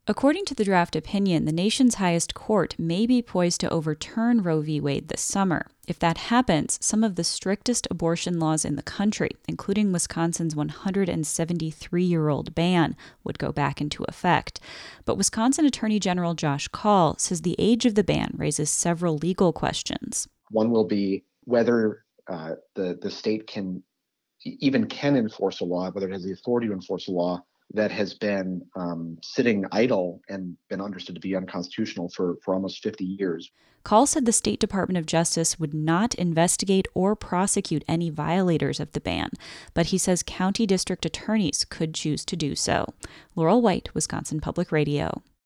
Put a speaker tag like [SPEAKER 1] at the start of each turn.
[SPEAKER 1] According to the draft opinion, the nation's highest court may be poised to overturn Roe v. Wade this summer. If that happens, some of the strictest abortion laws in the country, including Wisconsin's 173-year-old ban, would go back into effect. But Wisconsin Attorney General Josh Kaul says the age of the ban raises several legal questions.
[SPEAKER 2] One will be whether the state can enforce a law, whether it has the authority to enforce a law that has been sitting idle and been understood to be unconstitutional for almost 50 years.
[SPEAKER 1] Kaul said the State Department of Justice would not investigate or prosecute any violators of the ban, but he says county district attorneys could choose to do so. Laurel White, Wisconsin Public Radio.